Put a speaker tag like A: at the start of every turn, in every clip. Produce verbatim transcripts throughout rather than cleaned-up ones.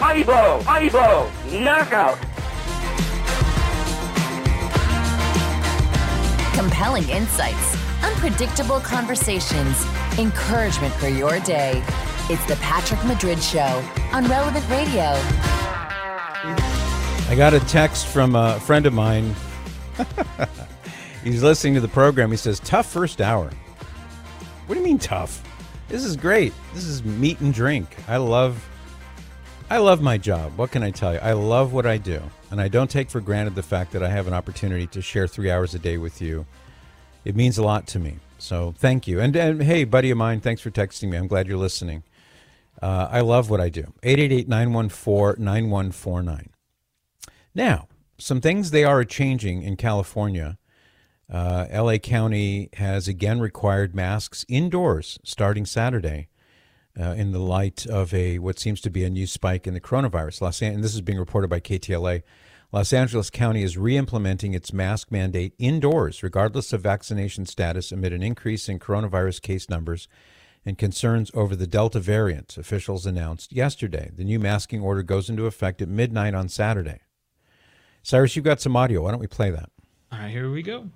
A: Aibo! Aibo! Knockout!
B: Compelling insights, unpredictable conversations, encouragement for your day. It's the Patrick Madrid Show on Relevant Radio.
C: I got a text from a friend of mine. He's listening to the program. He says, tough first hour. What do you mean tough? This is great. This is meat and drink. I love, I love my job. What can I tell you? I love what I do. And I don't take for granted the fact that I have an opportunity to share three hours a day with you. It means a lot to me. So thank you. And, and hey, buddy of mine, thanks for texting me. I'm glad you're listening. Uh, I love what I do. eight eight eight, nine one four, nine one four nine. Now, some things they are changing in California. Uh, L A County has again required masks indoors starting Saturday uh, in the light of a what seems to be a new spike in the coronavirus. Los An- and this is being reported by K T L A. Los Angeles County is re-implementing its mask mandate indoors, regardless of vaccination status, amid an increase in coronavirus case numbers and concerns over the Delta variant, officials announced yesterday. The new masking order goes into effect at midnight on Saturday. Cyrus, you've got some audio. Why don't we play that?
D: All right, here we go.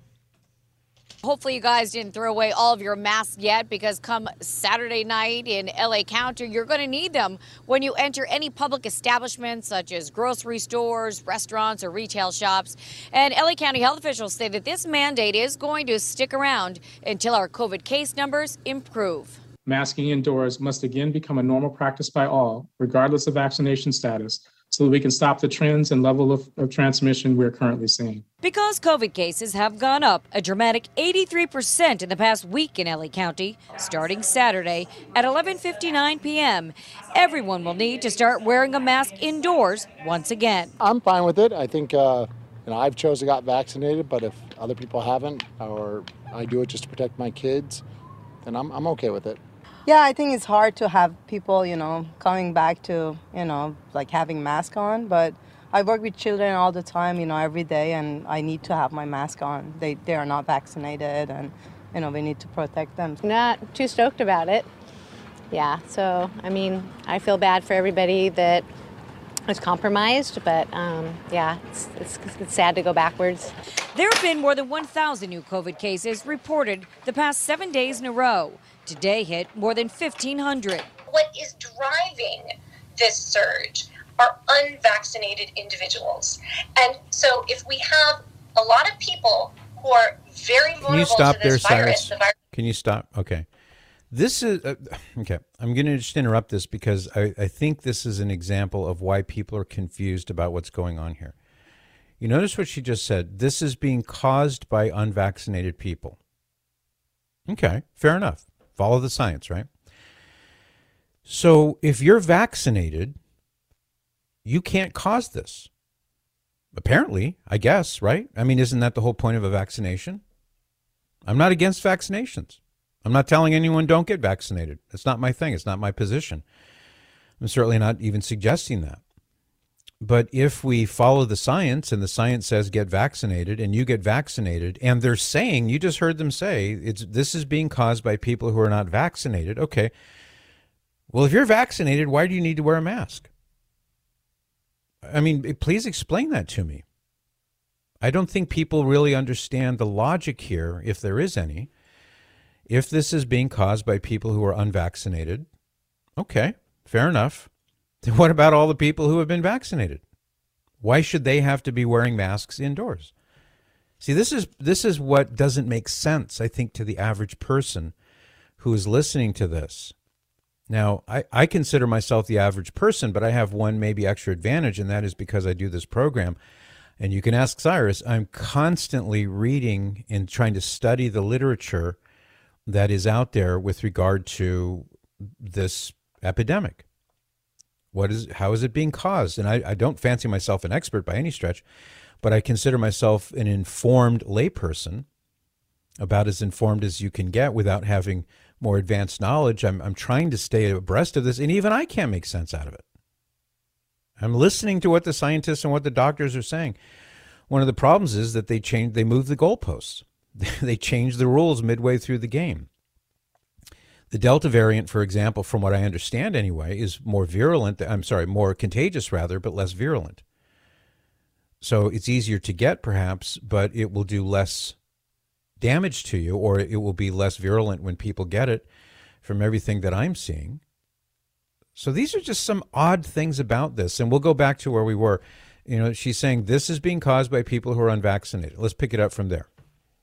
E: Hopefully you guys didn't throw away all of your masks yet, because come Saturday night in L A County, you're going to need them when you enter any public establishments such as grocery stores, restaurants, or retail shops. And L A County health officials say that this mandate is going to stick around until our COVID case numbers improve.
F: Masking indoors must again become a normal practice by all, regardless of vaccination status, so that we can stop the trends and level of, of transmission we're currently seeing.
E: Because COVID cases have gone up a dramatic eighty-three percent in the past week in L A County, starting Saturday at eleven fifty-nine p.m., everyone will need to start wearing a mask indoors once again.
G: I'm fine with it. I think uh, you know, I've chosen to get vaccinated, but if other people haven't, or I do it just to protect my kids, then I'm, I'm okay with it.
H: Yeah, I think it's hard to have people, you know, coming back to, you know, like having mask on. But I work with children all the time, you know, every day, and I need to have my mask on. They they are not vaccinated, and, you know, we need to protect them.
I: Not too stoked about it. Yeah, so, I mean, I feel bad for everybody that was compromised, but, um, yeah, it's, it's, it's sad to go backwards.
E: There have been more than one thousand new COVID cases reported the past seven days in a row. Today hit more than fifteen hundred.
J: What is driving this surge are unvaccinated individuals. And so if we have a lot of people who are very vulnerable
C: Can you stop
J: to this
C: there,
J: virus,
C: Cyrus?
J: the virus.
C: Can you stop? Okay. This is, uh, okay, I'm going to just interrupt this because I, I think this is an example of why people are confused about what's going on here. You notice what she just said. This is being caused by unvaccinated people. Okay, fair enough. Follow the science, right? So if you're vaccinated, you can't cause this. Apparently, I guess, right? I mean, isn't that the whole point of a vaccination? I'm not against vaccinations. I'm not telling anyone don't get vaccinated. It's not my thing. It's not my position. I'm certainly not even suggesting that. But if we follow the science and the science says get vaccinated and you get vaccinated and they're saying, you just heard them say, it's this is being caused by people who are not vaccinated. Okay. Well, if you're vaccinated, why do you need to wear a mask? I mean, please explain that to me. I don't think people really understand the logic here, if there is any. If this is being caused by people who are unvaccinated, okay, fair enough. Then what about all the people who have been vaccinated? Why should they have to be wearing masks indoors? See, this is this is what doesn't make sense, I think, to the average person who is listening to this. Now, I, I consider myself the average person, but I have one maybe extra advantage, and that is because I do this program. And you can ask Cyrus, I'm constantly reading and trying to study the literature that is out there with regard to this epidemic. What is, how is it being caused? And I, I don't fancy myself an expert by any stretch, but I consider myself an informed layperson, about as informed as you can get without having more advanced knowledge. I'm, I'm trying to stay abreast of this, and even I can't make sense out of it. I'm listening to what the scientists and what the doctors are saying. One of the problems is that they change, they move the goalposts. They change the rules midway through the game. The Delta variant, for example, from what I understand anyway, is more virulent. I'm sorry, more contagious rather, but less virulent. So it's easier to get perhaps, but it will do less damage to you, or it will be less virulent when people get it from everything that I'm seeing. So these are just some odd things about this. And we'll go back to where we were. You know, she's saying this is being caused by people who are unvaccinated. Let's pick it up from there.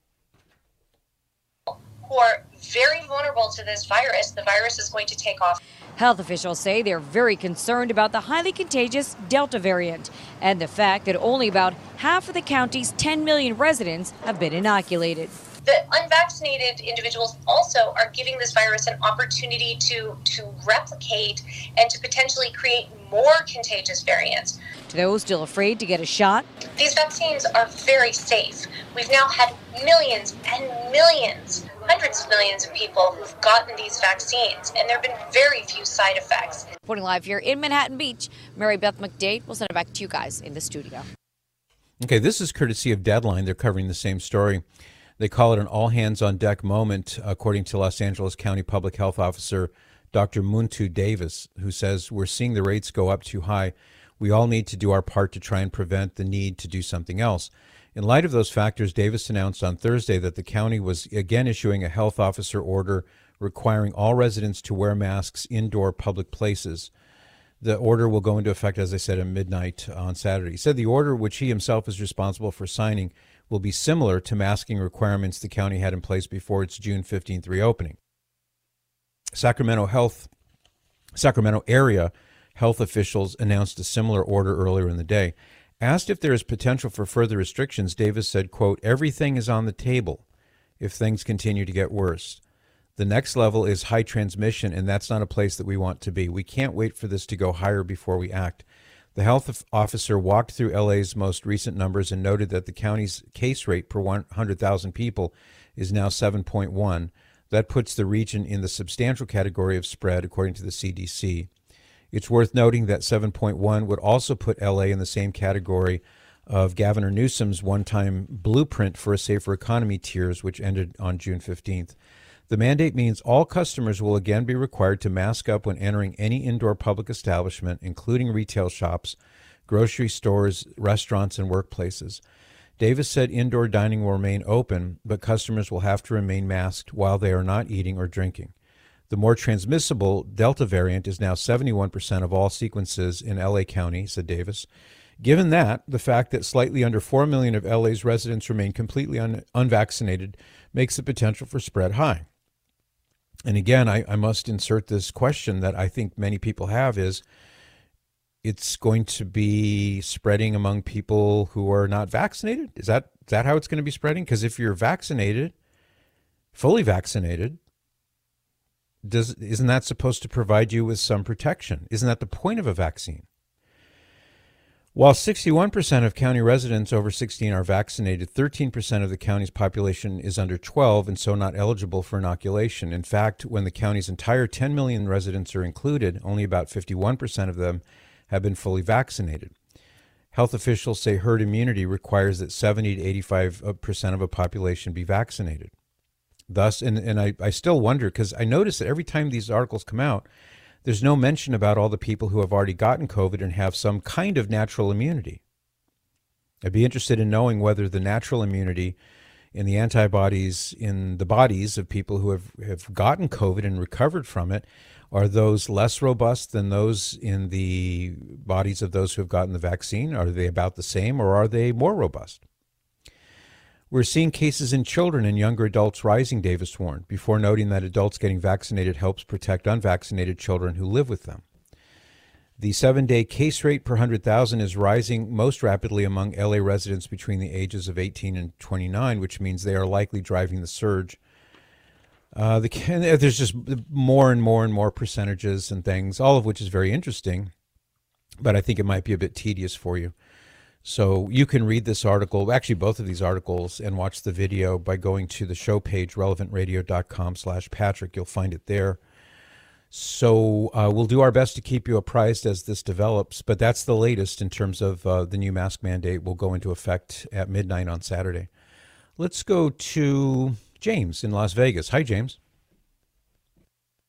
J: Who are very vulnerable to this virus. The virus is going to take off.
E: Health officials say they're very concerned about the highly contagious Delta variant and the fact that only about half of the county's ten million residents have been inoculated.
J: The unvaccinated individuals also are giving this virus an opportunity to, to replicate and to potentially create more contagious variants.
E: To those still afraid to get a shot,
J: these vaccines are very safe. We've now had millions and millions, hundreds of millions of people who've gotten these vaccines, and there have been very few side effects.
E: Reporting live here in Manhattan Beach, Mary Beth McDade. We'll send it back to you guys in the studio.
C: Okay, this is courtesy of Deadline. They're covering the same story. They call it an all-hands-on-deck moment, according to Los Angeles County Public Health Officer Doctor Muntu Davis, who says, we're seeing the rates go up too high. We all need to do our part to try and prevent the need to do something else. In light of those factors, Davis announced on Thursday that the county was again issuing a health officer order requiring all residents to wear masks indoor public places. The order will go into effect, as I said, at midnight on Saturday. He said the order, which he himself is responsible for signing, will be similar to masking requirements the county had in place before its June fifteenth reopening. Sacramento Health, Sacramento area health officials announced a similar order earlier in the day. Asked if there is potential for further restrictions, Davis said, quote, everything is on the table if things continue to get worse. The next level is high transmission, and that's not a place that we want to be. We can't wait for this to go higher before we act. The health officer walked through L A's most recent numbers and noted that the county's case rate per one hundred thousand people is now seven point one. That puts the region in the substantial category of spread, according to the C D C. It's worth noting that seven point one would also put L A in the same category of Governor Newsom's one-time blueprint for a safer economy tiers, which ended on June fifteenth. The mandate means all customers will again be required to mask up when entering any indoor public establishment, including retail shops, grocery stores, restaurants, and workplaces. Davis said indoor dining will remain open, but customers will have to remain masked while they are not eating or drinking. The more transmissible Delta variant is now seventy-one percent of all sequences in L A County, said Davis. Given that, the fact that slightly under four million of L A's residents remain completely un- unvaccinated makes the potential for spread high. And again, I, I must insert this question that I think many people have is, it's going to be spreading among people who are not vaccinated? Is that is that how it's going to be spreading? Because if you're vaccinated, fully vaccinated, does isn't that supposed to provide you with some protection? Isn't that the point of a vaccine? While sixty-one percent of county residents over sixteen are vaccinated, thirteen percent of the county's population is under twelve and so not eligible for inoculation. In fact, when the county's entire ten million residents are included, only about fifty-one percent of them have been fully vaccinated. Health officials say herd immunity requires that seventy to eighty-five percent of a population be vaccinated. Thus, and, and I, I still wonder, because I notice that every time these articles come out, there's no mention about all the people who have already gotten COVID and have some kind of natural immunity. I'd be interested in knowing whether the natural immunity in the antibodies in the bodies of people who have, have gotten COVID and recovered from it, are those less robust than those in the bodies of those who have gotten the vaccine? Are they about the same, or are they more robust? We're seeing cases in children and younger adults rising, Davis warned, before noting that adults getting vaccinated helps protect unvaccinated children who live with them. The seven-day case rate per one hundred thousand is rising most rapidly among L A residents between the ages of eighteen and twenty-nine, which means they are likely driving the surge. Uh, the, there's just more and more and more percentages and things, all of which is very interesting, but I think it might be a bit tedious for you. So you can read this article, actually both of these articles, and watch the video by going to the show page, relevant radio dot com slash Patrick. You'll find it there. So uh, we'll do our best to keep you apprised as this develops, but that's the latest in terms of uh, the new mask mandate will go into effect at midnight on Saturday. Let's go to James in Las Vegas. Hi, James.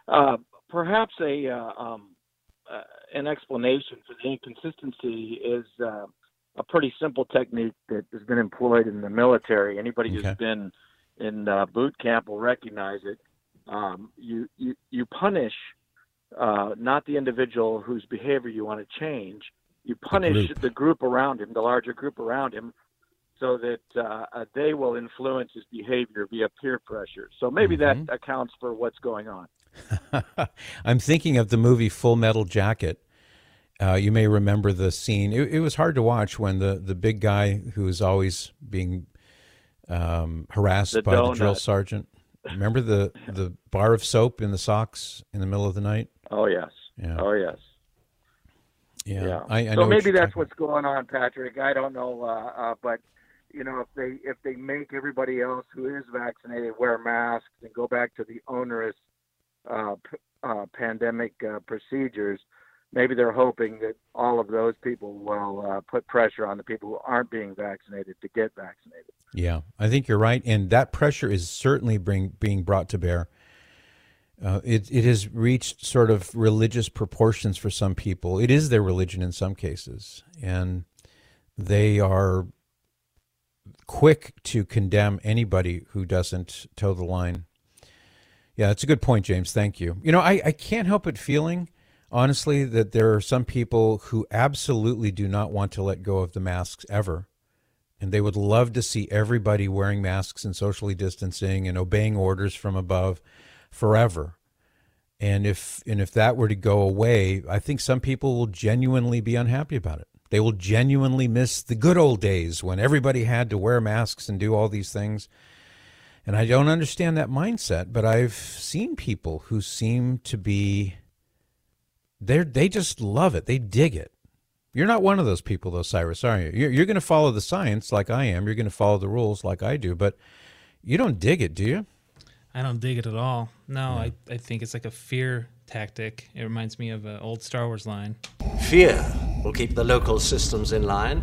D: Uh, perhaps a uh, um, uh, an explanation for the inconsistency is uh, a pretty simple technique that has been employed in the military. Anybody
C: Okay.
D: who's been in uh, boot camp will recognize it. Um, you, you you punish uh, not the individual whose behavior you want to change. You punish
C: group.
D: the group around him, the larger group around him, so that uh, uh, they will influence his behavior via peer pressure. So maybe
C: Mhm.
D: that accounts for what's going on.
C: I'm thinking of the movie Full Metal Jacket. Uh, you may remember the scene. It, it was hard to watch when the, the big guy who is always being um, harassed
D: The
C: by the drill
D: donut.
C: sergeant. Remember the, the bar of soap in the socks in the middle of the night?
D: Oh, yes.
C: Yeah.
D: Oh, yes.
C: Yeah.
D: Yeah.
C: I, I know
D: so
C: what
D: maybe
C: you're
D: that's
C: talking
D: what's going on, Patrick. I don't know, uh, uh, but you know, if they if they make everybody else who is vaccinated wear masks and go back to the onerous uh, p- uh, pandemic uh, procedures, maybe they're hoping that all of those people will uh, put pressure on the people who aren't being vaccinated to get vaccinated.
C: Yeah, I think you're right, and that pressure is certainly bring, being brought to bear. Uh, it it has reached sort of religious proportions for some people. It is their religion in some cases, and they are quick to condemn anybody who doesn't toe the line. Yeah, that's a good point, James. Thank you. You know, I, I can't help but feeling, honestly, that there are some people who absolutely do not want to let go of the masks ever. And they would love to see everybody wearing masks and socially distancing and obeying orders from above forever. And if and if that were to go away, I think some people will genuinely be unhappy about it. They will genuinely miss the good old days when everybody had to wear masks and do all these things. And I don't understand that mindset, but I've seen people who seem to be, they they just love it. They dig it. You're not one of those people, though, Cyrus, are you? You're, you're going to follow the science like I am. You're going to follow the rules like I do, but you don't dig it, do you?
K: I don't dig it at all. No, I, I think it's like a fear tactic. It reminds me of an old Star Wars line.
L: Fear will keep the local systems in line.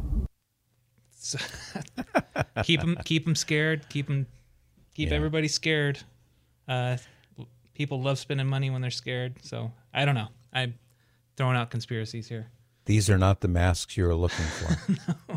K: So, keep them, keep them scared. Keep them, keep
C: Yeah.
K: everybody scared. Uh, people love spending money when they're scared. So I don't know. I'm throwing out conspiracies here.
C: These are not the masks you're looking for.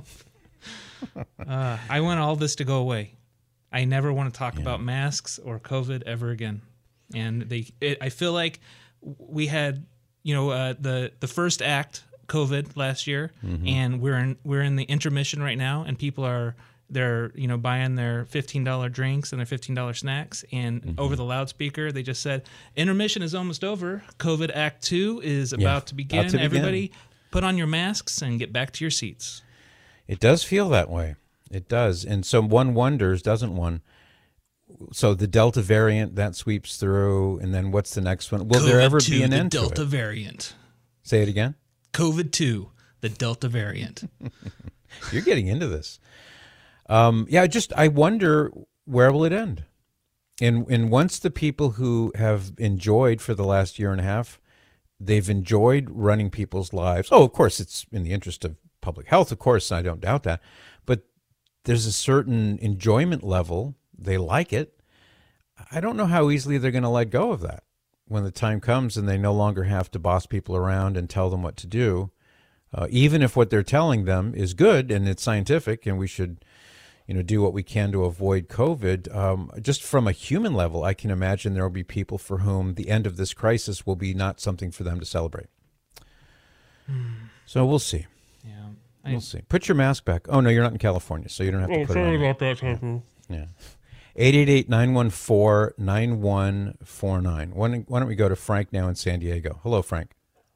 K: uh, I want all this to go away. I never want to talk yeah. about masks or COVID ever again. And they, it, I feel like we had, you know, uh, the the first act COVID last year, mm-hmm. and we're in we're in the intermission right now, and people are they're you know buying their fifteen dollar drinks and their fifteen dollar snacks, and mm-hmm. over the loudspeaker they just said intermission is almost over. COVID Act Two is about
C: yeah,
K: to begin.
C: about to
K: Everybody,
C: begin.
K: Put on your masks and get back to your seats.
C: It does feel that way. It does, and so one wonders, doesn't one? So the Delta variant that sweeps through, and then what's the next one? Will
K: COVID
C: there ever
K: two,
C: be an
K: the
C: end
K: Delta
C: to it?
K: variant.
C: Say it again.
K: COVID two, the Delta variant.
C: You're getting into this. Um, yeah, just I wonder where will it end, and and once the people who have enjoyed for the last year and a half, they've enjoyed running people's lives. Oh, of course, it's in the interest of public health, of course, I don't doubt that, but there's a certain enjoyment level. They like it. I don't know how easily they're going to let go of that when the time comes and they no longer have to boss people around and tell them what to do. Uh, even if what they're telling them is good and it's scientific and we should, you know, do what we can to avoid COVID. Um, just from a human level, I can imagine there will be people for whom the end of this crisis will be not something for them to celebrate. Hmm. So we'll see.
K: Yeah,
C: I, we'll see. Put your mask back. Oh no, you're not in California, so you don't have to
K: oh,
C: put it on.
K: Sorry about that, Tucker.
C: Yeah. yeah. eight eight eight, nine one four, nine one four nine. Why don't, why don't we go to Frank now in San Diego? Hello, Frank.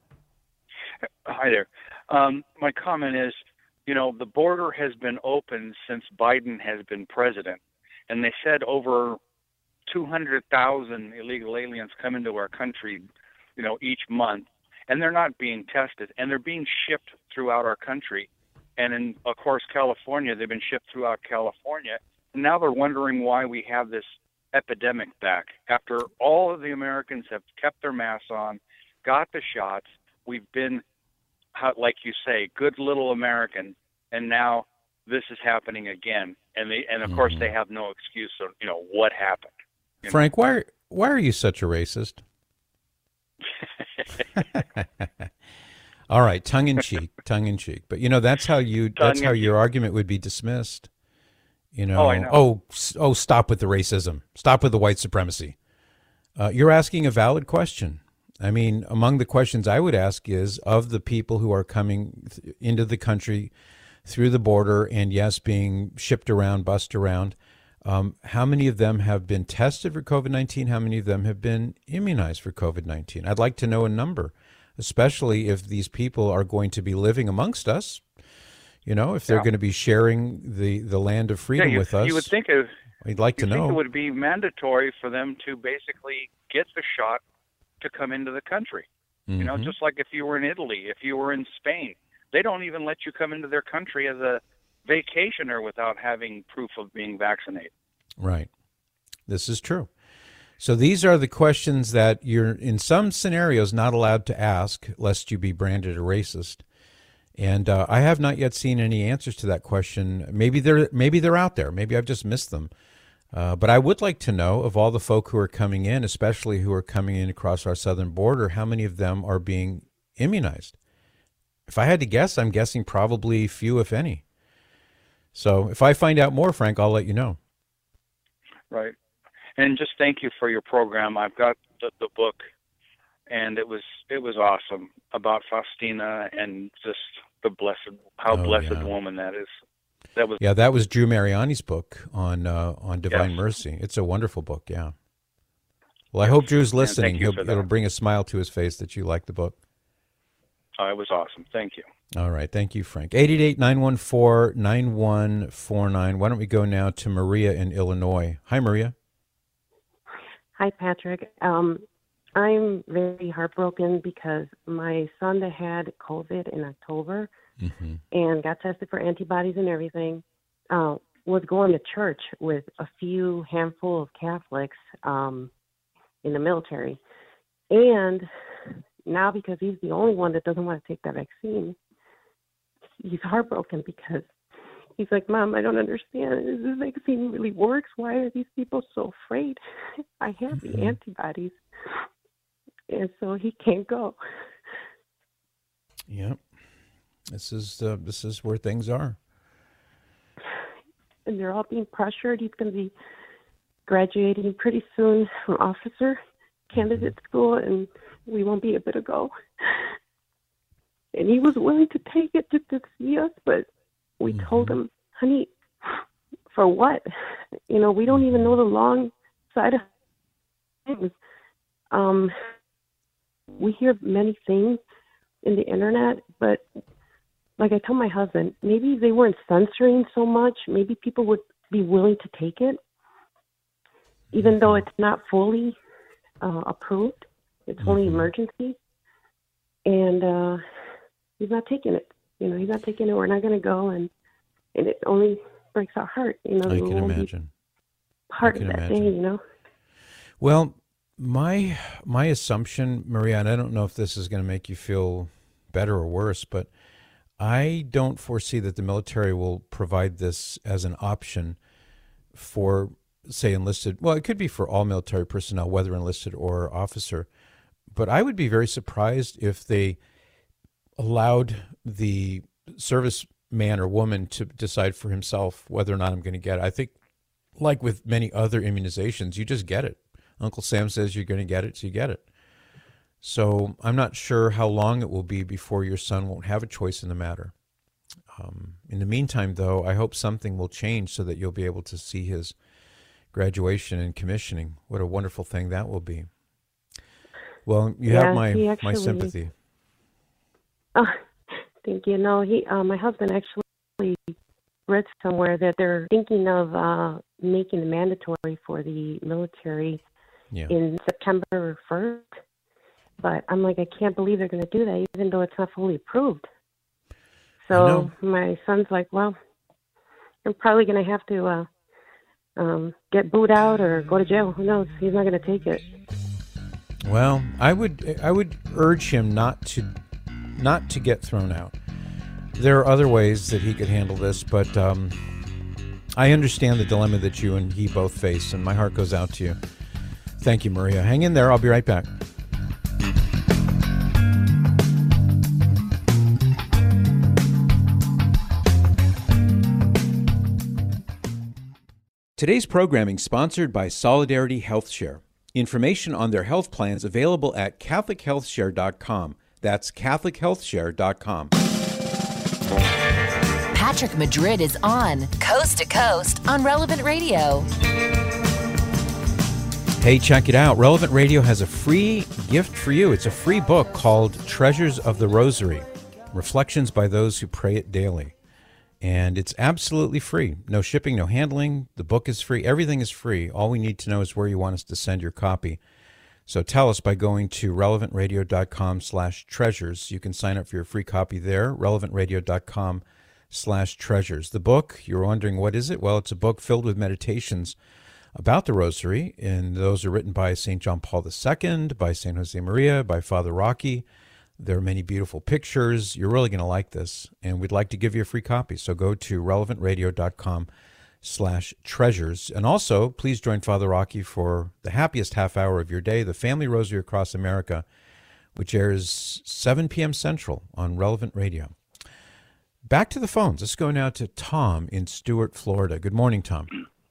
M: Hi there. Um, my comment is, you know, the border has been open since Biden has been president. And they said over two hundred thousand illegal aliens come into our country, you know, each month. And they're not being tested. And they're being shipped throughout our country. And in, of course, California, they've been shipped throughout California. And now they're wondering why we have this epidemic back. After all of the Americans have kept their masks on, got the shots, we've been, like you say, good little American, and now this is happening again. And they, and of mm-hmm. course, they have no excuse of, you know, what happened.
C: Frank, know? why why are you such a racist? All right, tongue in cheek, tongue in cheek. But you know, that's how you
M: Tongue
C: that's how
M: in
C: your argument would be dismissed. You know,
M: Oh, I know.
C: oh, s- oh, stop with the racism. Stop with the white supremacy. Uh, you're asking a valid question. I mean, among the questions I would ask is, of the people who are coming th- into the country through the border and, yes, being shipped around, bussed around, um, how many of them have been tested for COVID nineteen? How many of them have been immunized for COVID nineteen? I'd like to know a number, especially if these people are going to be living amongst us. You know, if they're
M: Yeah.
C: going to be sharing the, the land of freedom
M: yeah, you,
C: with us.
M: you would think it,
C: I'd like
M: you
C: to
M: think
C: know.
M: it would be mandatory for them to basically get the shot to come into the country. You know,
C: Mhm.
M: just like if you were in Italy, if you were in Spain, they don't even let you come into their country as a vacationer without having proof of being vaccinated.
C: Right. This is true. So these are the questions that you're, in some scenarios, not allowed to ask, lest you be branded a racist. And uh, I have not yet seen any answers to that question. Maybe they're maybe they're out there. Maybe I've just missed them. Uh, but I would like to know, of all the folk who are coming in, especially who are coming in across our southern border, how many of them are being immunized? If I had to guess, I'm guessing probably few, if any. So if I find out more, Frank, I'll let you know.
M: Right. And just thank you for your program. I've got the, the book, and it was it was awesome about Faustina and just the blessed, how
C: Oh,
M: blessed
C: yeah.
M: woman that is. That was
C: Yeah, that was Drew Mariani's book on uh, on Divine
M: Yes.
C: Mercy. It's a wonderful book, yeah. Well, I hope Drew's
M: And
C: listening.
M: thank you
C: He'll,
M: for that.
C: it'll bring a smile to his face that you like the book.
M: uh, it was awesome. Thank you.
C: All right. Thank you, Frank. eight eight eight, nine one four, nine one four nine. Why don't we go now to Maria in Illinois? Hi, Maria.
N: Hi, Patrick. Um, I'm very heartbroken because my son that had COVID in October
C: Mm-hmm.
N: and got tested for antibodies and everything uh, was going to church with a few handful of Catholics um, in the military. And now because he's the only one that doesn't want to take that vaccine, he's heartbroken because he's like, Mom, I don't understand. Is this vaccine really works? Why are these people so afraid? I have the antibodies. And so he can't go.
C: Yep. This is uh, this is where things are.
N: And they're all being pressured. He's going to be graduating pretty soon from officer candidate school, and we won't be able to go. And he was willing to take it just to see us, but we
C: Mm-hmm.
N: told him, honey, for what? You know, we don't even know the long side of things. Um, we hear many things in the internet, but like I told my husband, maybe they weren't censoring so much. Maybe people would be willing to take it, even though it's not fully uh, approved. It's only emergency. And uh, he's not taking it. You know, he's not taking it. We're not going to go. And, and it only breaks our heart. You know,
C: I
N: we
C: can
N: won't be
C: imagine.
N: part
C: I
N: of
C: can
N: that
C: imagine.
N: day, you know.
C: Well, my my assumption, Maria, and I don't know if this is going to make you feel better or worse, but I don't foresee that the military will provide this as an option for, say, enlisted. Well, it could be for all military personnel, whether enlisted or officer. But I would be very surprised if they allowed the serviceman or woman to decide for himself whether or not I'm going to get it. I think, like with many other immunizations, you just get it. Uncle Sam says you're going to get it, so you get it. So I'm not sure how long it will be before your son won't have a choice in the matter. Um, in the meantime, though, I hope something will change so that you'll be able to see his graduation and commissioning. What a wonderful thing that will be. Well, you
N: Yeah,
C: have my,
N: he
C: my
N: actually-
C: sympathy.
N: Oh, thank you. No, he, uh, my husband actually read somewhere that they're thinking of uh, making it mandatory for the military
C: Yeah.
N: in September first. But I'm like, I can't believe they're going to do that, even though it's not fully approved. So my son's like, well, I'm probably going to have to uh, um, get booed out or go to jail. Who knows? He's not going to take it.
C: Well, I would I would urge him not to not to get thrown out. There are other ways that he could handle this, but um, I understand the dilemma that you and he both face, and my heart goes out to you. Thank you, Maria. Hang in there. I'll be right back. Today's programming sponsored by Solidarity HealthShare. Information on their health plans available at catholic health share dot com. That's catholic health share dot com.
B: Patrick Madrid is on Coast to Coast on Relevant Radio.
C: Hey, check it out. Relevant Radio has a free gift for you. It's a free book called Treasures of the Rosary, Reflections by Those Who Pray It Daily. And it's absolutely free. No shipping, no handling. The book is free. Everything is free. All we need to know is where you want us to send your copy. So tell us by going to relevant radio dot com slash treasures. You can sign up for your free copy there, relevant radio dot com slash treasures. The book, you're wondering, what is it? Well, it's a book filled with meditations about the Rosary, and those are written by Saint John Paul the Second, by Saint Josemaria, by Father Rocky. There are many beautiful pictures. You're really going to like this, and we'd like to give you a free copy. So go to relevant radio dot com slash treasures. And also, please join Father Rocky for the happiest half hour of your day, the Family Rosary Across America, which airs seven p.m. Central on Relevant Radio. Back to the phones. Let's go now to Tom in Stuart, Florida. Good morning, Tom.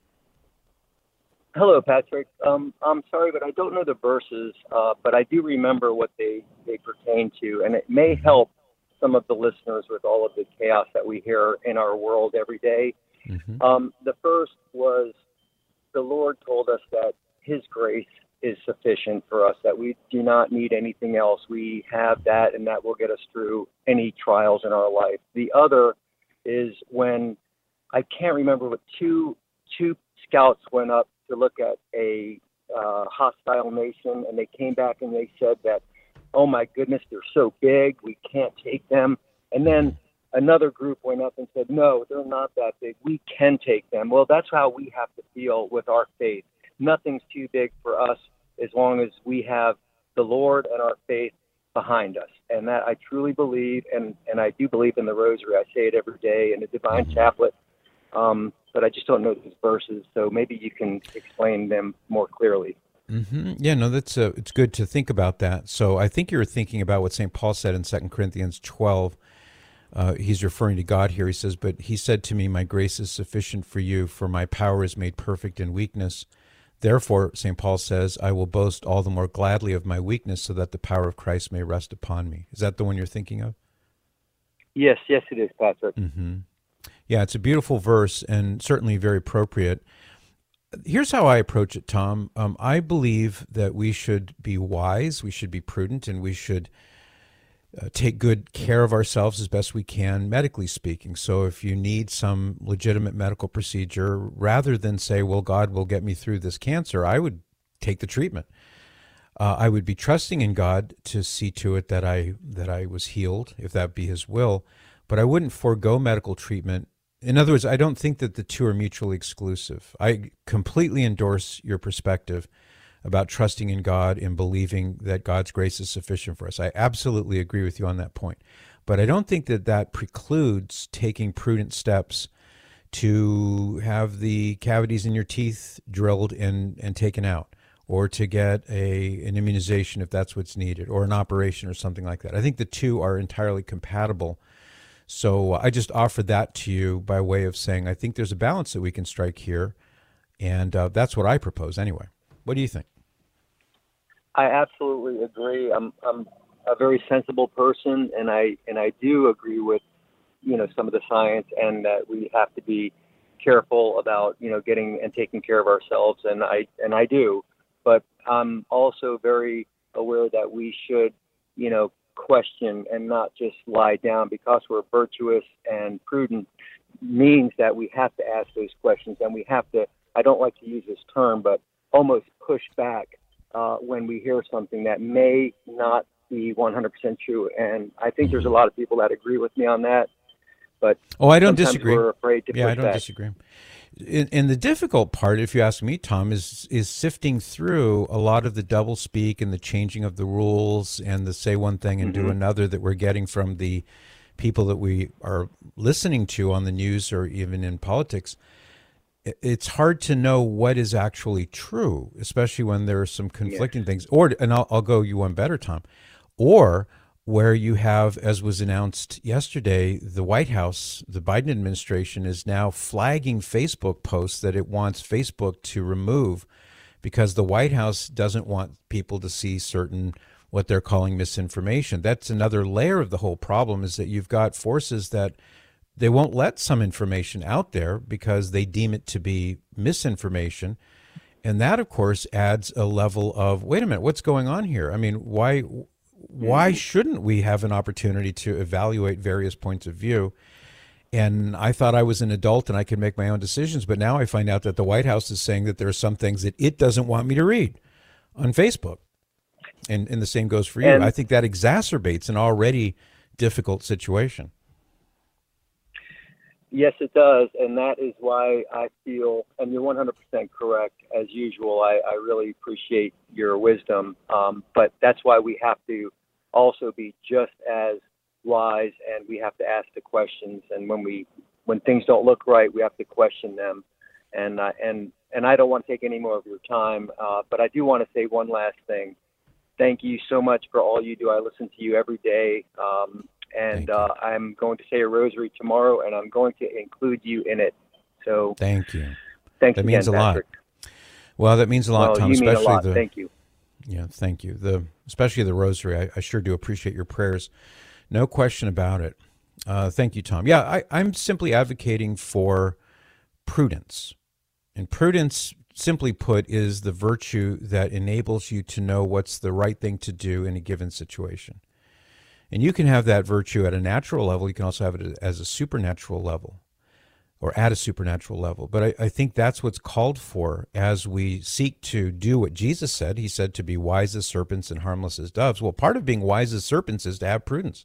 O: Hello, Patrick. Um, I'm sorry, but I don't know the verses, uh, but I do remember what they, they pertain to, and it may help some of the listeners with all of the chaos that we hear in our world every day. Mm-hmm. Um, the first was, the Lord told us that his grace is sufficient for us, that we do not need anything else. We have that, and that will get us through any trials in our life. The other is when, I can't remember, but two two scouts went up to look at a uh, hostile nation, and they came back and they said that, oh my goodness, they're so big, we can't take them. And then another group went up and said, no, they're not that big, we can take them. Well, that's how we have to feel with our faith. Nothing's too big for us as long as we have the Lord and our faith behind us. And that I truly believe, and, and I do believe in the Rosary. I say it every day in the Divine Chaplet. Um, but I just don't know these verses, so maybe you can explain them more clearly.
C: Mm-hmm. Yeah, no, that's uh, it's good to think about that. So I think you're thinking about what Saint Paul said in Second Corinthians twelve. Uh, he's referring to God here. He says, but he said to me, my grace is sufficient for you, for my power is made perfect in weakness. Therefore, Saint Paul says, I will boast all the more gladly of my weakness so that the power of Christ may rest upon me. Is that the one you're thinking of?
O: Yes, yes, it is, Patrick.
C: Mm-hmm. Yeah, it's a beautiful verse and certainly very appropriate. Here's how I approach it, Tom. Um, I believe that we should be wise, we should be prudent, and we should uh, take good care of ourselves as best we can, medically speaking. So if you need some legitimate medical procedure, rather than say, well, God will get me through this cancer, I would take the treatment. Uh, I would be trusting in God to see to it that I that I was healed, if that be his will, but I wouldn't forego medical treatment. In other words, I don't think that the two are mutually exclusive. I completely endorse your perspective about trusting in God and believing that God's grace is sufficient for us. I absolutely agree with you on that point. But I don't think that that precludes taking prudent steps to have the cavities in your teeth drilled and, and taken out, or to get a an immunization if that's what's needed, or an operation or something like that. I think the two are entirely compatible. So I just offered that to you by way of saying I think there's a balance that we can strike here, and uh, that's what I propose anyway. What do you think?
O: I absolutely agree. I'm I'm a very sensible person, and I and I do agree with you know some of the science, and that we have to be careful about you know getting and taking care of ourselves, and I and I do. But I'm also very aware that we should you know. question and not just lie down. Because we're virtuous and prudent means that we have to ask those questions, and we have to, I don't like to use this term, but almost push back uh, when we hear something that may not be one hundred percent true. And I think there's a lot of people that agree with me on that. But
C: oh, I don't disagree.
O: We're afraid to
C: yeah,
O: push
C: I don't
O: back.
C: disagree. And the difficult part, if you ask me, Tom, is is sifting through a lot of the double speak and the changing of the rules and the say one thing and mm-hmm. do another that we're getting from the people that we are listening to on the news or even in politics. It's hard to know what is actually true, especially when there are some conflicting yeah. things. Or, and I'll, I'll go you one better, Tom, or where you have, as was announced yesterday, the White House, the Biden administration is now flagging Facebook posts that it wants Facebook to remove because the White House doesn't want people to see certain, what they're calling misinformation. That's another layer of the whole problem, is that you've got forces that they won't let some information out there because they deem it to be misinformation. And that, of course, adds a level of, wait a minute, what's going on here? I mean, why why shouldn't we have an opportunity to evaluate various points of view? And I thought I was an adult and I could make my own decisions, but now I find out that the White House is saying that there are some things that it doesn't want me to read on Facebook. And, and the same goes for you.
O: And-
C: I think that exacerbates an already difficult situation.
O: Yes, it does, and that is why I feel, and you're one hundred percent correct, as usual. I, I really appreciate your wisdom, um, but that's why we have to also be just as wise, and we have to ask the questions. And when we, when things don't look right, we have to question them. And uh, and and I don't want to take any more of your time, uh, but I do want to say one last thing. Thank you so much for all you do. I listen to you every day. Um, And uh, I'm going to say a rosary tomorrow, and I'm going to include you in it. So
C: thank you.
O: Thanks
C: that
O: again,
C: means a
O: Patrick.
C: lot. Well, that means a lot,
O: well,
C: Tom.
O: You
C: especially
O: mean a lot.
C: the
O: Thank you.
C: Yeah, thank you. The especially the rosary. I, I sure do appreciate your prayers. No question about it. Uh, thank you, Tom. Yeah, I, I'm simply advocating for prudence, and prudence, simply put, is the virtue that enables you to know what's the right thing to do in a given situation. And you can have that virtue at a natural level. You can also have it as a supernatural level, or at a supernatural level. But I, I think that's what's called for as we seek to do what Jesus said. He said to be wise as serpents and harmless as doves. Well, part of being wise as serpents is to have prudence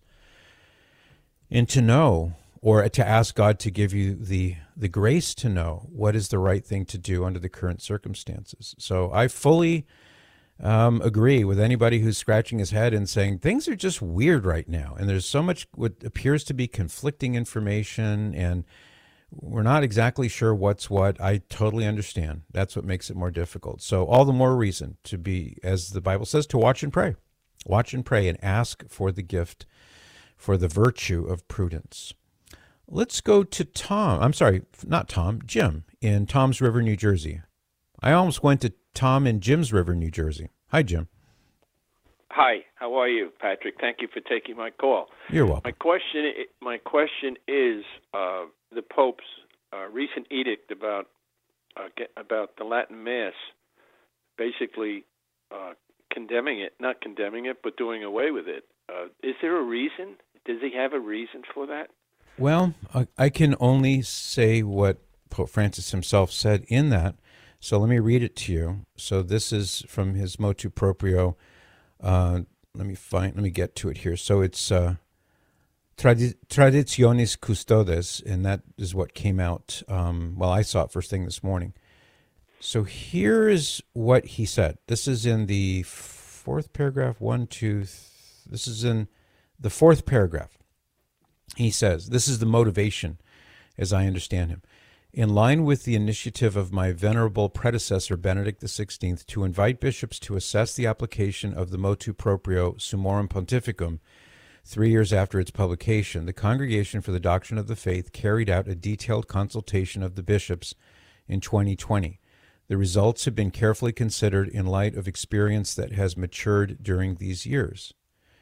C: and to know, or to ask God to give you the, the grace to know what is the right thing to do under the current circumstances. So I fully Um, agree with anybody who's scratching his head and saying things are just weird right now. And there's so much what appears to be conflicting information, and we're not exactly sure what's what. I totally understand. That's what makes it more difficult. So all the more reason to be, as the Bible says, to watch and pray. Watch and pray and ask for the gift, for the virtue of prudence. Let's go to Tom. I'm sorry, not Tom, Jim in Toms River, New Jersey. I almost went to Tom in Jim's River, New Jersey. Hi, Jim.
P: Hi, how are you, Patrick? Thank you for taking my call.
C: You're welcome.
P: My question, my question is uh, the Pope's uh, recent edict about uh, get, about the Latin Mass, basically uh, condemning it, not condemning it, but doing away with it. Uh, is there a reason? Does he have a reason for that?
C: Well, I, I can only say what Pope Francis himself said in that. So let me read it to you. So this is from his motu proprio. Uh, let me find. Let me get to it here. So it's uh, tradi- Traditionis Custodes, and that is what came out. Um, well, I saw it first thing this morning. So here is what he said. This is in the fourth paragraph. One, two. Th- this is in the fourth paragraph. He says, "This is the motivation, as I understand him. In line with the initiative of my venerable predecessor, Benedict the sixteenth, to invite bishops to assess the application of the motu proprio Summorum Pontificum three years after its publication, the Congregation for the Doctrine of the Faith carried out a detailed consultation of the bishops in twenty twenty. The results have been carefully considered in light of experience that has matured during these years."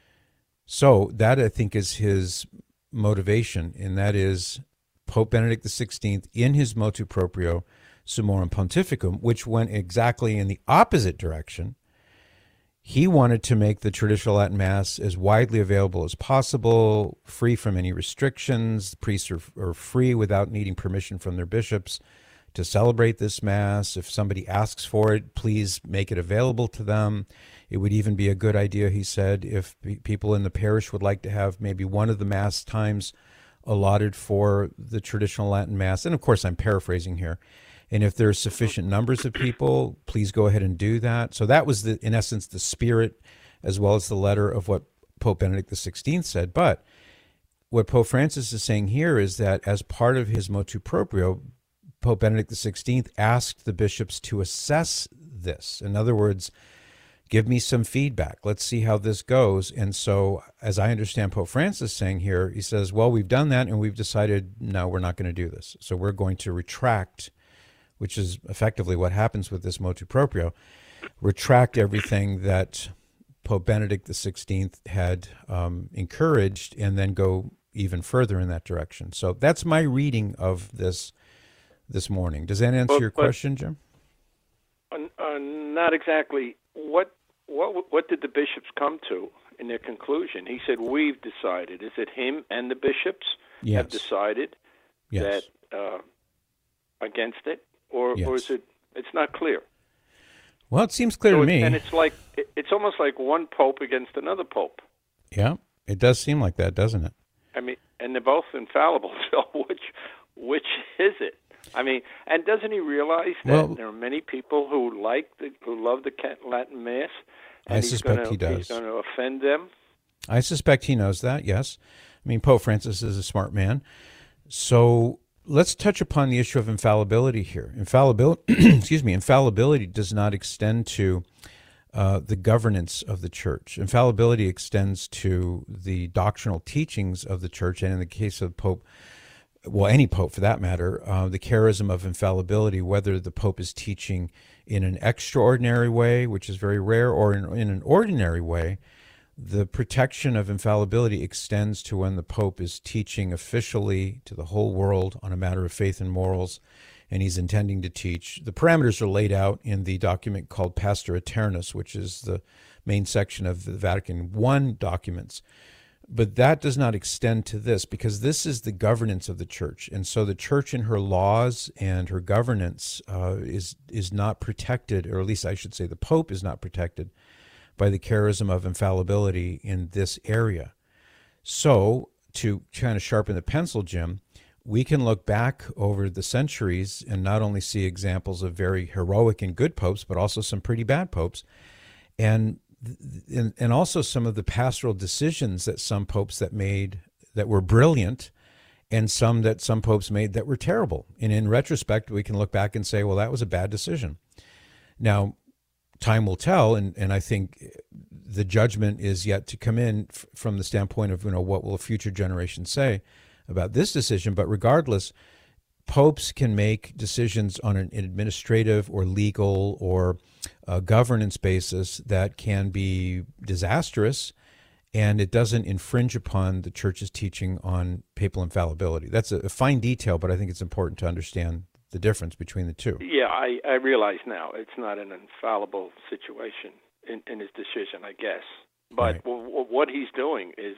C: So that, I think, is his motivation, and that is Pope Benedict the sixteenth, in his motu proprio Summorum Pontificum, which went exactly in the opposite direction. He wanted to make the traditional Latin Mass as widely available as possible, free from any restrictions. Priests are, are free without needing permission from their bishops to celebrate this Mass. If somebody asks for it, please make it available to them. It would even be a good idea, he said, if people in the parish would like to have maybe one of the Mass times allotted for the traditional Latin Mass. And of course, I'm paraphrasing here. And if there's sufficient numbers of people, please go ahead and do that. So that was, the, in essence, the spirit as well as the letter of what Pope Benedict the sixteenth said. But what Pope Francis is saying here is that as part of his motu proprio, Pope Benedict the sixteenth asked the bishops to assess this. In other words, Give me some feedback. Let's see how this goes. And so, as I understand Pope Francis saying here, he says, well, we've done that and we've decided, no, we're not going to do this. So we're going to retract, which is effectively what happens with this motu proprio, retract everything that Pope Benedict the sixteenth had um, encouraged and then go even further in that direction. So that's my reading of this this morning. Does that answer
P: But-
C: your
P: but-
C: question, Jim?
P: Uh, uh, not exactly. What what what did the bishops come to in their conclusion? He said, "We've decided." Is it him and the bishops
C: Yes.
P: have decided
C: Yes.
P: that uh, against it, or
C: Yes.
P: or is it? It's not clear.
C: Well, it seems clear
P: So
C: to
P: it's-
C: me.
P: And it's like it- it's almost like one pope against another pope.
C: Yeah, it does seem like that, doesn't it?
P: I mean, and they're both infallible. So which which is it? I mean, and doesn't he realize that
C: Well-
P: there are many people who like the who love the Ca- Latin Mass? And
C: I
P: he's
C: suspect
P: gonna,
C: he does.
P: He's going to offend them.
C: I suspect he knows that, yes. I mean, Pope Francis is a smart man. So let's touch upon the issue of infallibility here. Infallibility, excuse me, infallibility does not extend to uh, the governance of the church. Infallibility extends to the doctrinal teachings of the church, and in the case of Pope, well, any pope for that matter, uh, the charism of infallibility, whether the pope is teaching in an extraordinary way, which is very rare, or in, in an ordinary way, the protection of infallibility extends to when the Pope is teaching officially to the whole world on a matter of faith and morals, and he's intending to teach. The parameters are laid out in the document called Pastor Aeternus, which is the main section of the Vatican One documents. But that does not extend to this, because this is the governance of the church. And so the church in her laws and her governance uh, is, is not protected, or at least I should say the Pope is not protected by the charism of infallibility in this area. So, to kind of sharpen the pencil, Jim, we can look back over the centuries and not only see examples of very heroic and good popes, but also some pretty bad popes, and and, and also some of the pastoral decisions that some popes that made that were brilliant, and some that some popes made that were terrible. And in retrospect, we can look back and say, well, that was a bad decision. Now, time will tell, and, and I think the judgment is yet to come in f- from the standpoint of, you know, what will a future generation say about this decision. But regardless, popes can make decisions on an administrative or legal or uh, governance basis that can be disastrous, and it doesn't infringe upon the church's teaching on papal infallibility. That's a, a fine detail, but I think it's important to understand the difference between the two.
P: Yeah, I, I realize now it's not an infallible situation in, in his decision, I guess. But
C: Right.
P: w- w- what he's doing is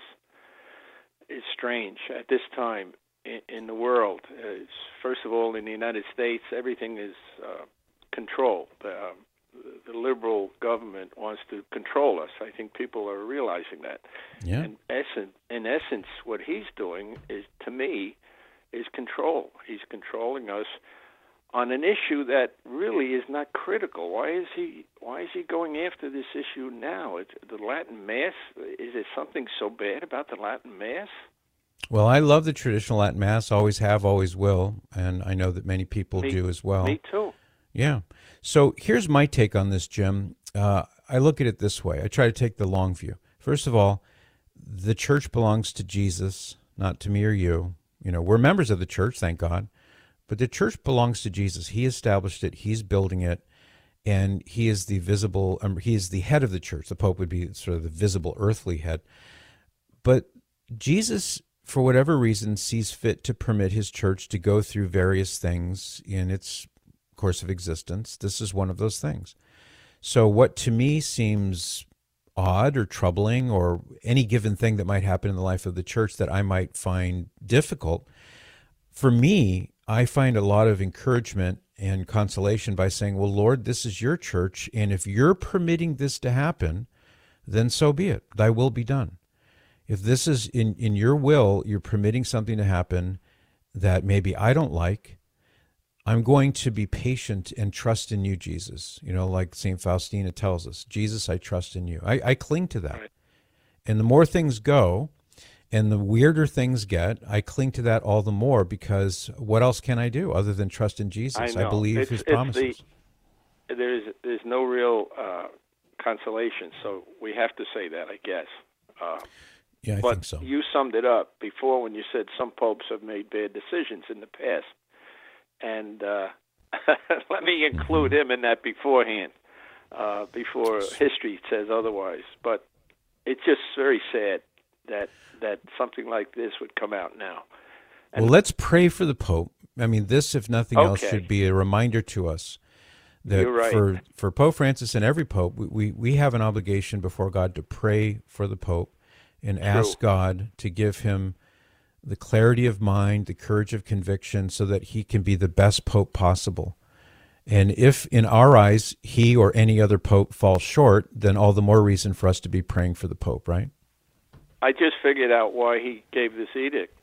P: is strange at this time in, in the world. Uh, first of all, in the United States, everything is uh, controlled. Uh, the liberal government wants to control us. I think people are realizing that.
C: Yeah.
P: In essence, in essence, what he's doing is, to me, is control. He's controlling us on an issue that really is not critical. Why is he why is he going after this issue now? It's the Latin Mass. Is there something so bad about the Latin Mass?
C: Well, I love the traditional Latin Mass, always have, always will, and I know that many people
P: Me-
C: do as well.
P: Me too.
C: Yeah. So here's my take on this, Jim. Uh, I look at it this way. I try to take the long view. First of all, the church belongs to Jesus, not to me or you. You know, we're members of the church, thank God. But the church belongs to Jesus. He established it. He's building it. And he is the visible, um, he is the head of the church. The Pope would be sort of the visible earthly head. But Jesus, for whatever reason, sees fit to permit his church to go through various things in its course of existence. This is one of those things. So what to me seems odd or troubling, or any given thing that might happen in the life of the church that I might find difficult, for me, I find a lot of encouragement and consolation by saying, well, Lord, this is your church, and if you're permitting this to happen, then so be it. Thy will be done. If this is in, in your will, you're permitting something to happen that maybe I don't like, I'm going to be patient and trust in you, Jesus. You know, like Saint Faustina tells us, Jesus, I trust in you. I, I cling to that. And the more things go, and the weirder things get, I cling to that all the more, because what else can I do other than trust in Jesus?
P: I, know.
C: I believe
P: it's,
C: his
P: it's
C: promises.
P: The, there's there's no real uh, consolation. So we have to say that, I guess. Uh,
C: yeah, I
P: but
C: think so.
P: You summed it up before when you said some popes have made bad decisions in the past. And uh, let me include him in that beforehand, uh, before history says otherwise. But it's just very sad that that something like this would come out now. And
C: well, let's pray for the Pope. I mean, this, if nothing else,
P: Okay.
C: should be a reminder to us that
P: You're right.
C: for, for Pope Francis and every Pope, we, we, we have an obligation before God to pray for the Pope and ask God to give him the clarity of mind, the courage of conviction, so that he can be the best Pope possible. And if in our eyes he or any other Pope falls short, then all the more reason for us to be praying for the Pope, right?
P: I just figured out why he gave this edict.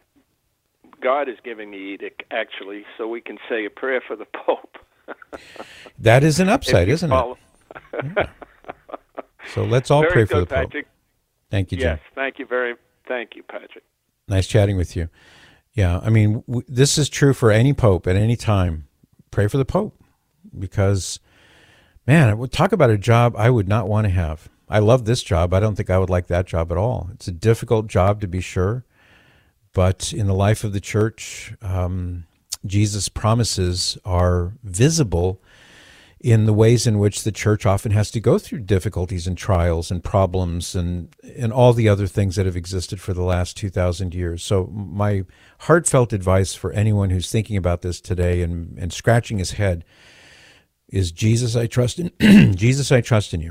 P: God is giving the edict, actually, so we can say a prayer for the Pope.
C: That is an upside,
P: If you
C: isn't
P: follow-
C: it? Yeah. So let's all
P: Very
C: pray
P: good,
C: for the Pope.
P: Patrick.
C: Thank you, Jim.
P: Yes, thank you very, thank you, Patrick.
C: Nice chatting with you. Yeah, I mean, w- this is true for any Pope at any time. Pray for the Pope because, man, I would talk about a job I would not want to have. I love this job. I don't think I would like that job at all. It's a difficult job, to be sure. But in the life of the church, um, Jesus' promises are visible in the ways in which the church often has to go through difficulties and trials and problems and, and all the other things that have existed for the last two thousand years. So my heartfelt advice for anyone who's thinking about this today and, and scratching his head is, Jesus, I trust in Jesus, I trust in you.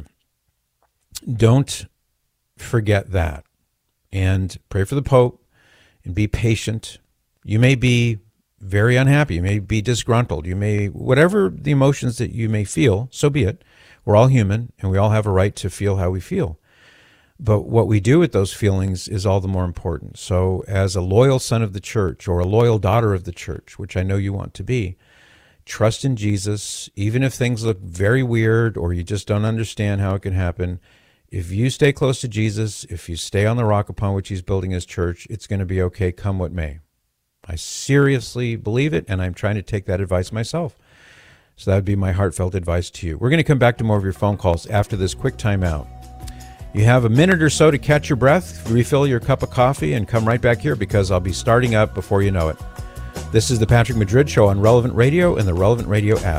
C: Don't forget that, and pray for the Pope and be patient. You may be very unhappy. You may be disgruntled. You may, whatever the emotions that you may feel, so be it. We're all human, and we all have a right to feel how we feel. But what we do with those feelings is all the more important. So as a loyal son of the church or a loyal daughter of the church, which I know you want to be, trust in Jesus, even if things look very weird or you just don't understand how it can happen. If you stay close to Jesus, if you stay on the rock upon which he's building his church, it's going to be okay, come what may. I seriously believe it, and I'm trying to take that advice myself. So that would be my heartfelt advice to you. We're going to come back to more of your phone calls after this quick timeout. You have a minute or so to catch your breath, refill your cup of coffee, and come right back here because I'll be starting up before you know it. This is the Patrick Madrid Show on Relevant Radio and the Relevant Radio app.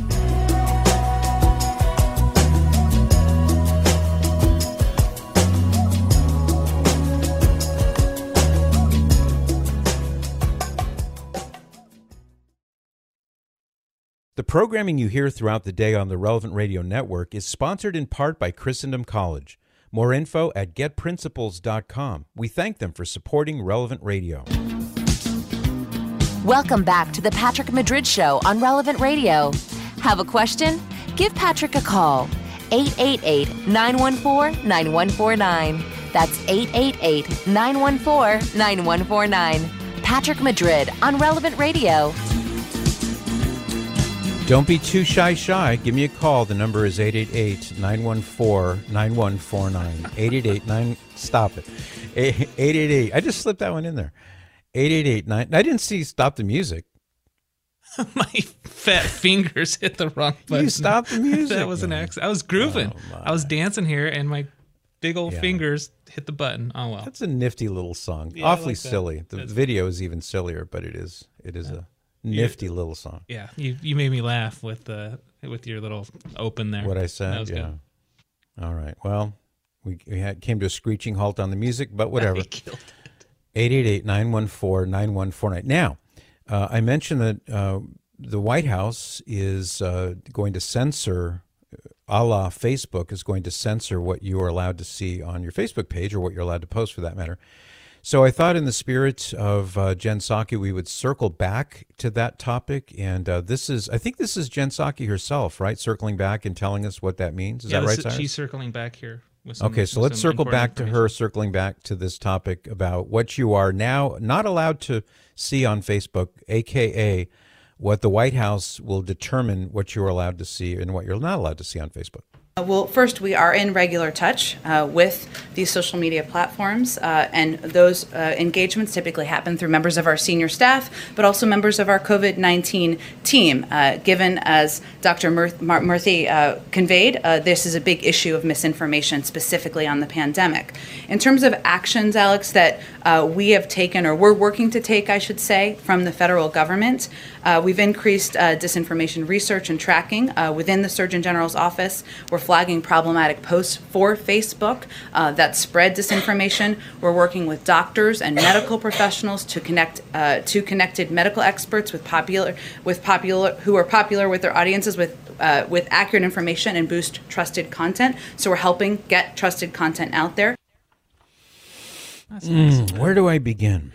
C: The programming you hear throughout the day on the Relevant Radio Network is sponsored in part by Christendom College. More info at get principles dot com. We thank them for supporting Relevant Radio.
B: Welcome back to the Patrick Madrid Show on Relevant Radio. Have a question? Give Patrick a call. eight eight eight, nine one four, nine one four nine. That's eight eight eight, nine one four, nine one four nine. Patrick Madrid on Relevant Radio.
C: Don't be too shy shy. Give me a call. The number is eight eight eight, nine one four, nine one four nine. eight eight eight nine Stop it. eight eight eight I just slipped that one in there. eight eight eight nine I didn't see stop the music.
K: My fat fingers hit the wrong button.
C: You stopped the music.
K: That was an accident. I was grooving.
C: Oh,
K: I was dancing here, and my big old
C: Yeah.
K: fingers hit the button. Oh well.
C: That's a nifty little song.
K: Yeah, I
C: Awfully
K: like that.
C: silly. The
K: That's-
C: video is even sillier, but it is it is a nifty little song.
K: Yeah, you you made me laugh with the with your little open there.
C: What I
K: That
C: said,
K: was
C: yeah.
K: good.
C: All right. Well, we, we had, came to a screeching halt on the music, but whatever.
K: You killed
C: eight eight eight, nine one four, nine one four nine. Now, uh, I mentioned that uh, the White House is uh, going to censor, a la Facebook, is going to censor what you are allowed to see on your Facebook page or what you're allowed to post for that matter. So I thought in the spirit of uh, Jen Psaki, we would circle back to that topic. And uh, this is, I think this is Jen Psaki herself, right? Circling back and telling us what that means. Is
K: yeah,
C: that
K: this
C: right,
K: is-
C: Cyrus?
K: she's circling back here. With some,
C: Okay, so
K: with
C: let's
K: some
C: circle
K: important
C: back to her, circling back to this topic about what you are now not allowed to see on Facebook, A K A what the White House will determine what you're allowed to see and what you're not allowed to see on Facebook.
Q: Well, first, we are in regular touch uh, with these social media platforms, uh, and those uh, engagements typically happen through members of our senior staff, but also members of our COVID nineteen team. Uh, given, as Doctor Murth- Mar- Murthy uh, conveyed, uh, this is a big issue of misinformation, specifically on the pandemic. In terms of actions, Alex, that uh, we have taken, or we're working to take, I should say, from the federal government, uh, we've increased uh, disinformation research and tracking uh, within the Surgeon General's office. We're flagging problematic posts for Facebook uh, that spread disinformation. We're working with doctors and medical professionals to connect uh, to connected medical experts with popular with popular who are popular with their audiences with uh, with accurate information and boost trusted content. So we're helping get trusted content out there.
C: Mm, where do I begin?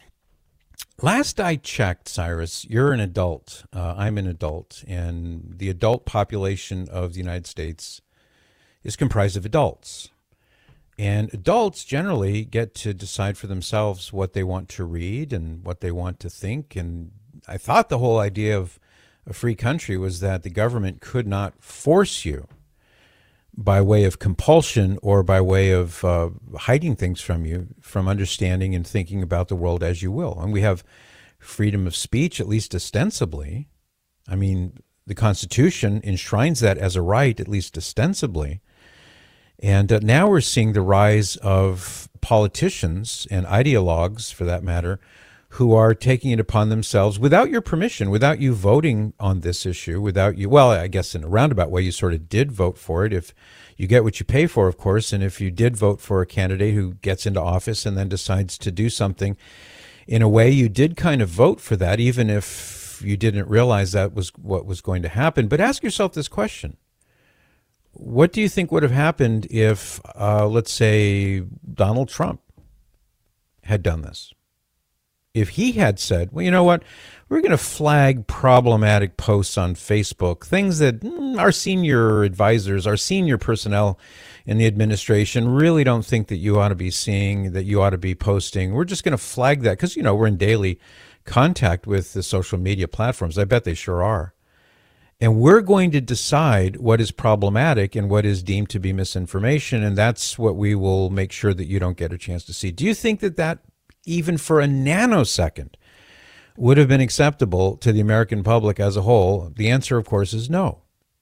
C: Last I checked, Cyrus, you're an adult. Uh, I'm an adult, and the adult population of the United States is comprised of adults. And adults generally get to decide for themselves what they want to read and what they want to think. And I thought the whole idea of a free country was that the government could not force you by way of compulsion or by way of uh, hiding things from you, from understanding and thinking about the world as you will. And we have freedom of speech, at least ostensibly. I mean, the Constitution enshrines that as a right, at least ostensibly. And uh, now we're seeing the rise of politicians and ideologues, for that matter, who are taking it upon themselves without your permission, without you voting on this issue, without you, well, I guess in a roundabout way, you sort of did vote for it. If you get what you pay for, of course, and if you did vote for a candidate who gets into office and then decides to do something, in a way, you did kind of vote for that, even if you didn't realize that was what was going to happen. But ask yourself this question. What do you think would have happened if, uh, let's say, Donald Trump had done this? If he had said, well, you know what, we're going to flag problematic posts on Facebook, things that mm, our senior advisors, our senior personnel in the administration really don't think that you ought to be seeing, that you ought to be posting. We're just going to flag that because, you know, we're in daily contact with the social media platforms. I bet they sure are. And we're going to decide what is problematic and what is deemed to be misinformation, and that's what we will make sure that you don't get a chance to see. Do you think that that, even for a nanosecond, would have been acceptable to the American public as a whole? The answer, of course, is no.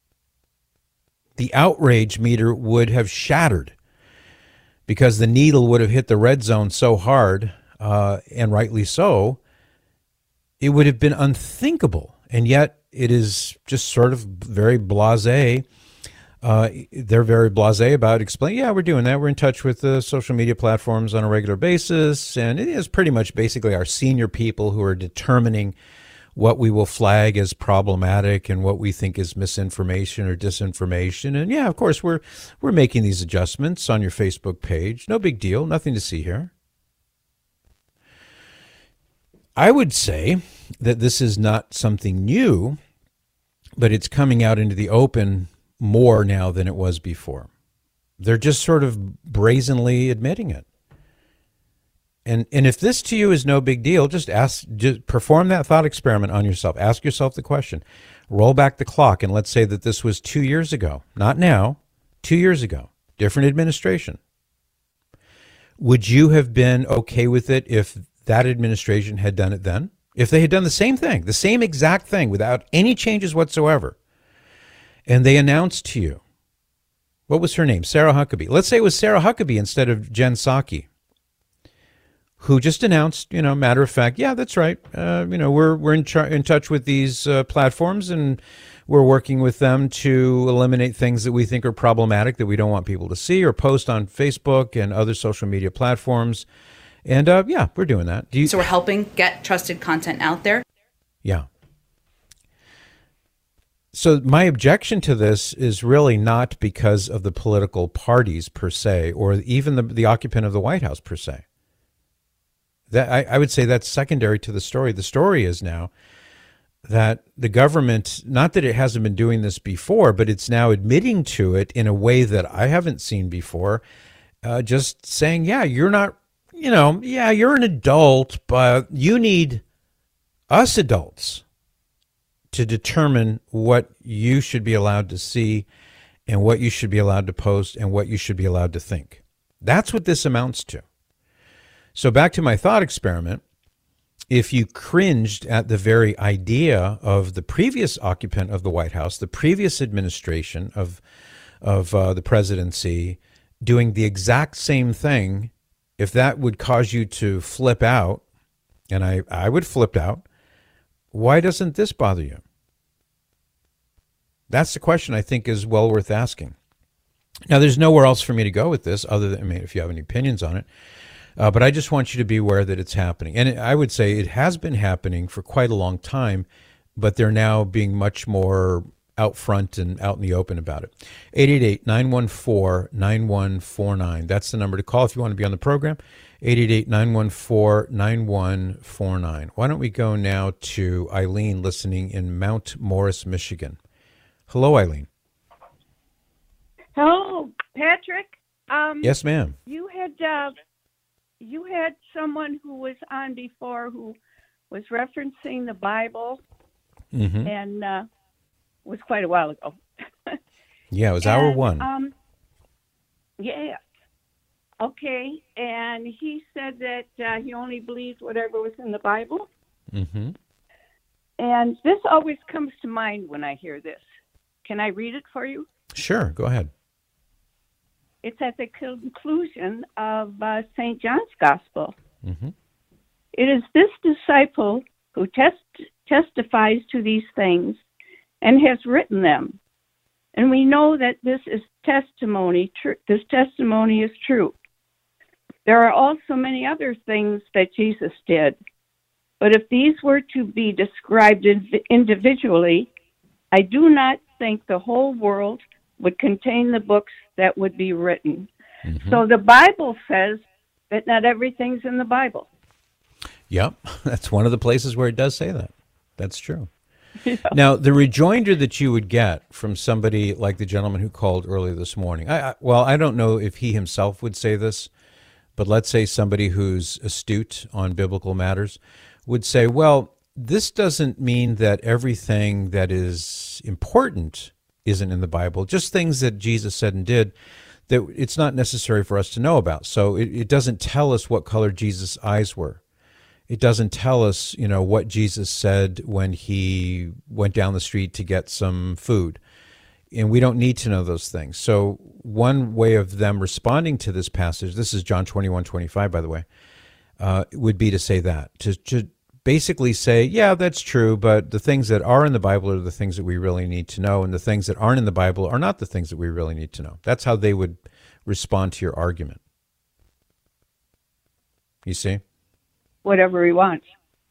C: The outrage meter would have shattered because the needle would have hit the red zone so hard, uh, and rightly so, it would have been unthinkable. And yet it is just sort of very blasé. Uh, they're very blasé about explaining, yeah, we're doing that. We're in touch with the social media platforms on a regular basis. And it is pretty much basically our senior people who are determining what we will flag as problematic and what we think is misinformation or disinformation. And yeah, of course, we're we're making these adjustments on your Facebook page. No big deal. Nothing to see here. I would say that this is not something new, but it's coming out into the open more now than it was before. They're just sort of brazenly admitting it. And and if this to you is no big deal, just ask, just perform that thought experiment on yourself. Ask yourself the question. Roll back the clock, and let's say that this was two years ago, not now, two years ago, different administration. Would you have been okay with it if that administration had done it then? If they had done the same thing, the same exact thing without any changes whatsoever, and they announced to you, what was her name? Sarah Huckabee. Let's say it was Sarah Huckabee instead of Jen Psaki, who just announced, you know, matter of fact, yeah, that's right. Uh, you know, we're we're in, char- in touch with these uh, platforms, and we're working with them to eliminate things that we think are problematic that we don't want people to see or post on Facebook and other social media platforms. And uh, yeah, we're doing that. Do you-
Q: so we're helping get trusted content out there.
C: Yeah. So my objection to this is really not because of the political parties per se, or even the, the occupant of the White House per se. That I, I would say that's secondary to the story. The story is now that the government, not that it hasn't been doing this before, but it's now admitting to it in a way that I haven't seen before, uh, just saying, yeah, you're not, you know, yeah, you're an adult, but you need us adults to determine what you should be allowed to see and what you should be allowed to post and what you should be allowed to think. That's what this amounts to. So back to my thought experiment. If you cringed at the very idea of the previous occupant of the White House, the previous administration of, of uh, the presidency, doing the exact same thing, if that would cause you to flip out, and I, I would flip out, why doesn't this bother you? That's the question I think is well worth asking. Now, there's nowhere else for me to go with this other than, I mean, if you have any opinions on it. Uh, but I just want you to be aware that it's happening. And I would say it has been happening for quite a long time, but they're now being much more out front and out in the open about it. eight eight eight, nine one four, nine one four nine. That's the number to call if you want to be on the program. eight eight eight, nine one four, nine one four nine. Why don't we go now to Eileen listening in Mount Morris, Michigan. Hello, Eileen.
R: Hello, Patrick. Um,
C: Yes, ma'am.
R: You had uh, you had someone who was on before who was referencing the Bible,
C: Mm-hmm.
R: and uh, was quite a while ago.
C: Yeah, it was
R: And,
C: hour one.
R: Um, yeah. Okay, and he said that uh, he only believed whatever was in the Bible,
C: Mm-hmm.
R: and this always comes to mind when I hear this. Can I read it for you?
C: Sure, go ahead.
R: It's at the conclusion of uh, Saint John's Gospel.
C: Mm-hmm.
R: It is this disciple who test, testifies to these things and has written them. And we know that this is testimony. Tr- this testimony is true. There are also many other things that Jesus did. But if these were to be described inv- individually, I do not think the whole world would contain the books that would be written.
C: Mm-hmm.
R: So the Bible says that not everything's in the Bible.
C: Yep, that's one of the places where it does say that. That's true. Yeah. Now, the rejoinder that you would get from somebody like the gentleman who called earlier this morning, I, I, well, I don't know if he himself would say this, but let's say somebody who's astute on biblical matters would say, well, this doesn't mean that everything that is important isn't in the Bible, just things that Jesus said and did that it's not necessary for us to know about. So it, it doesn't tell us what color Jesus' eyes were. It doesn't tell us, you know, what Jesus said when he went down the street to get some food. And we don't need to know those things. So one way of them responding to this passage, this is John twenty-one twenty-five, by the way, uh, would be to say that, to, to basically say, yeah, that's true, but the things that are in the Bible are the things that we really need to know, and the things that aren't in the Bible are not the things that we really need to know. That's how they would respond to your argument. You see?
R: Whatever he wants.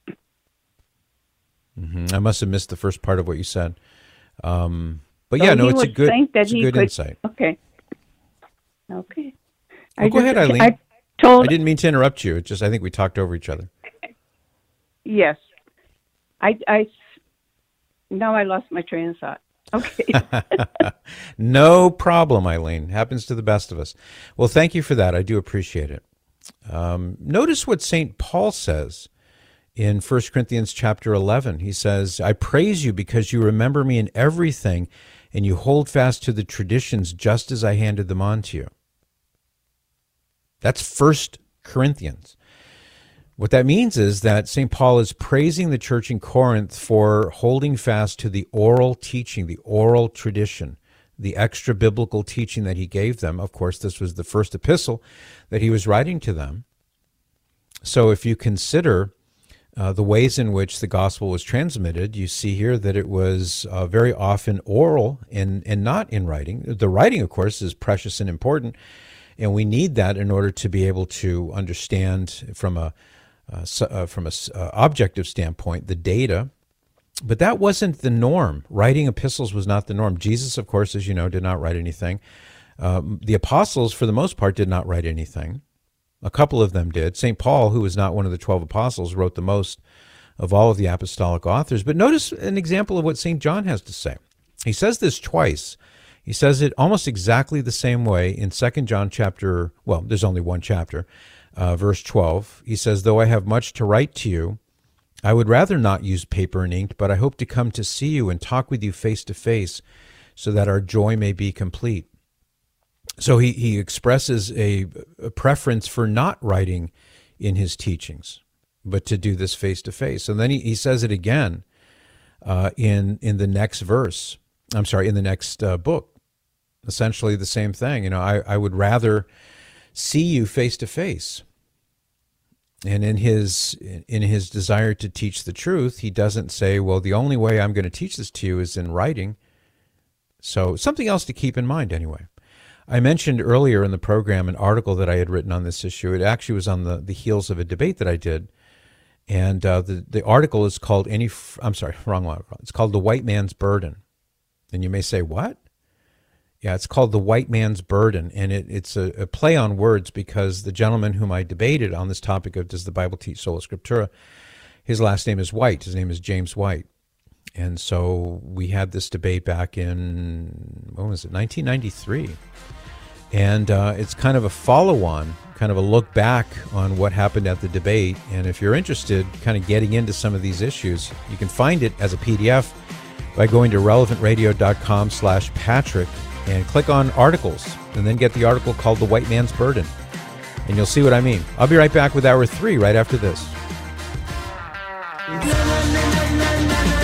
C: Mm-hmm. I must have missed the first part of what you said. Um, but
R: So
C: yeah, no,
R: he
C: it's a
R: would
C: good,
R: think that
C: it's a
R: he
C: good
R: could-
C: insight.
R: Okay. Okay.
C: Oh, go ahead, Eileen.
R: I told.
C: I didn't mean to interrupt you. It's just I think we talked over each other.
R: Yes. I, I, now I lost my train of thought. Okay.
C: No problem, Eileen. Happens to the best of us. Well, thank you for that. I do appreciate it. Um, notice what Saint Paul says in First Corinthians chapter eleven. He says, I praise you because you remember me in everything and you hold fast to the traditions just as I handed them on to you. That's First Corinthians. What that means is that Saint Paul is praising the church in Corinth for holding fast to the oral teaching, the oral tradition, the extra biblical teaching that he gave them. Of course, this was the first epistle that he was writing to them. So if you consider uh, the ways in which the gospel was transmitted, you see here that it was uh, very often oral and, and not in writing. The writing, of course, is precious and important, and we need that in order to be able to understand from a uh, uh, from a uh, objective standpoint the data. But that wasn't the norm. Writing epistles was not the norm. Jesus, of course, as you know, did not write anything. Um, the apostles, for the most part, did not write anything. A couple of them did. Saint Paul, who was not one of the twelve apostles, wrote the most of all of the apostolic authors. But notice an example of what Saint John has to say. He says this twice. He says it almost exactly the same way in Second John chapter, well, there's only one chapter, uh, verse twelve. He says, though I have much to write to you, I would rather not use paper and ink, but I hope to come to see you and talk with you face to face, so that our joy may be complete. So he, he expresses a, a preference for not writing in his teachings, but to do this face-to-face. And then he, he says it again uh, in, in the next verse. I'm sorry, in the next uh, book. Essentially the same thing. You know, I, I would rather see you face-to-face. And in his in his desire to teach the truth, he doesn't say, well, the only way I'm going to teach this to you is in writing. So something else to keep in mind anyway. I mentioned earlier in the program an article that I had written on this issue. It actually was on the, the heels of a debate that I did. And uh, the, the article is called, any. I'm sorry, wrong one. It's called The White Man's Burden. And you may say, what? Yeah, it's called The White Man's Burden, and it, it's a, a play on words because the gentleman whom I debated on this topic of does the Bible teach sola scriptura, his last name is White. His name is James White. And so we had this debate back in, when was it, nineteen ninety-three. And uh, it's kind of a follow-on, kind of a look back on what happened at the debate. And if you're interested, kind of getting into some of these issues, you can find it as a P D F by going to relevant radio dot com slash Patrick. And click on articles, and then get the article called The White Man's Burden. And you'll see what I mean. I'll be right back with hour three right after this.